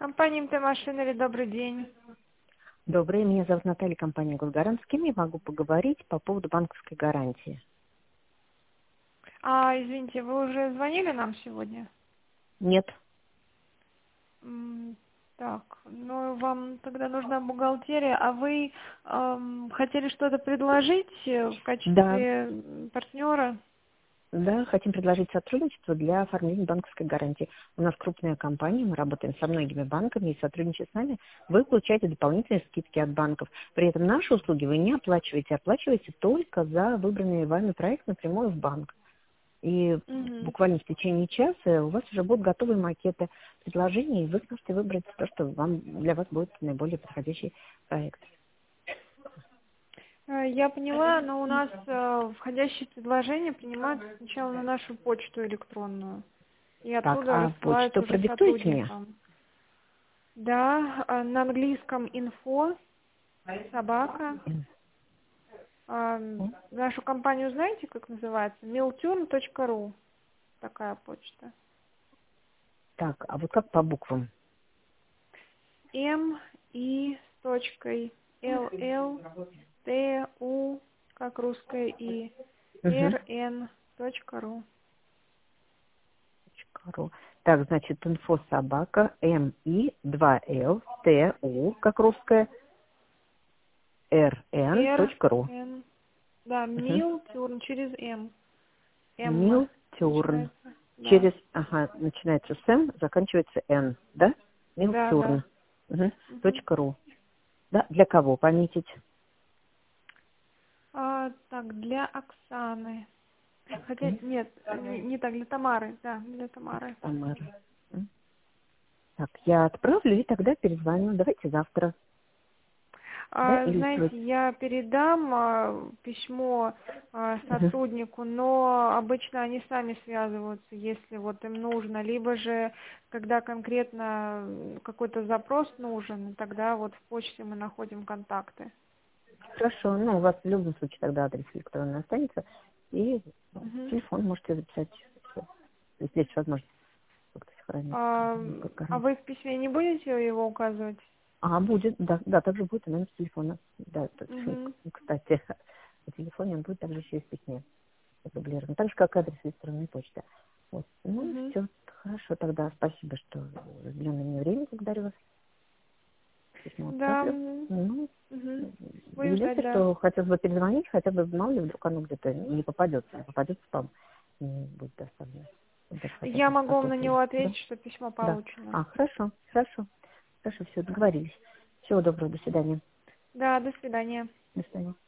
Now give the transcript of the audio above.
Компания МТ Машинери, добрый день. Добрый, меня зовут Наталья, компания «Госгарант». С кем я могу поговорить по поводу банковской гарантии? Извините, вы уже звонили нам сегодня? Нет. Так, ну вам тогда нужна бухгалтерия, а вы хотели что-то предложить в Да, качестве партнера? да, хотим предложить сотрудничество для оформления банковской гарантии. У нас крупная компания, мы работаем со многими банками, и сотрудничая с нами, вы получаете дополнительные скидки от банков. При этом наши услуги вы не оплачиваете, оплачиваете только за выбранный вами проект напрямую в банк. И Угу. буквально в течение часа у вас уже будут готовые макеты предложений, и вы сможете выбрать то, что для вас будет наиболее подходящий проект. Я поняла, но у нас входящие предложения принимаются сначала на нашу почту электронную, и Так, оттуда а рассылаются почту уже продиктуйте мне. сотрудникам. Да, на английском info, собака. Нашу компанию знаете, как называется? milturn.ru. Такая почта. Так, а вот как по буквам? M, I с точкой, L, L, T, U, как русская И, Угу. R, N, .ru. .ру. Так, значит, инфо собака, МИ, 2Л, ТУ, как русская, R, РН.ру. N, да, milturn через M. M Милтюрн. начинается. Да, Через, ага, начинается с М, заканчивается Н, да? да, да. Милтюрн. Угу. Мгм. .ру. Да, для кого пометить? Так, для Оксаны. Хотя, Окей. нет, не так, для Тамары, да, для Тамары. Тамара. Так, я отправлю и тогда перезвоню. Давайте завтра. Да, или Знаете, я передам письмо сотруднику, но обычно они сами связываются, если вот им нужно, либо же, когда конкретно какой-то запрос нужен, тогда вот в почте мы находим контакты. Хорошо, ну, у вас в любом случае тогда адрес электронный останется, и Мгм. телефон можете записать, если есть возможность как-то сохранить. Как А гарантия. вы в письме не будете его указывать? А, будет, да, да, также будет и номер телефона. Да, точно, Мгм. кстати, по телефоне он будет также еще и в письме заблирован, так же, как адрес электронной почты. Вот. Ну, Мгм. все, хорошо, тогда спасибо, что уделили мне время, благодарю вас, письмо Да. отправлю. Ну, Мгм. Будем ждать, единственное, да. что хотелось бы перезвонить, хотя бы мало ли вдруг оно где-то не попадется, попадет в спам, не будет доставлено. Вот даже хотя Я бы могу вам такой на просьбы. него Да? ответить, что письмо Да. получено. А, хорошо, хорошо. Хорошо, все, договорились. Всего доброго, до свидания. Да, до свидания. До свидания.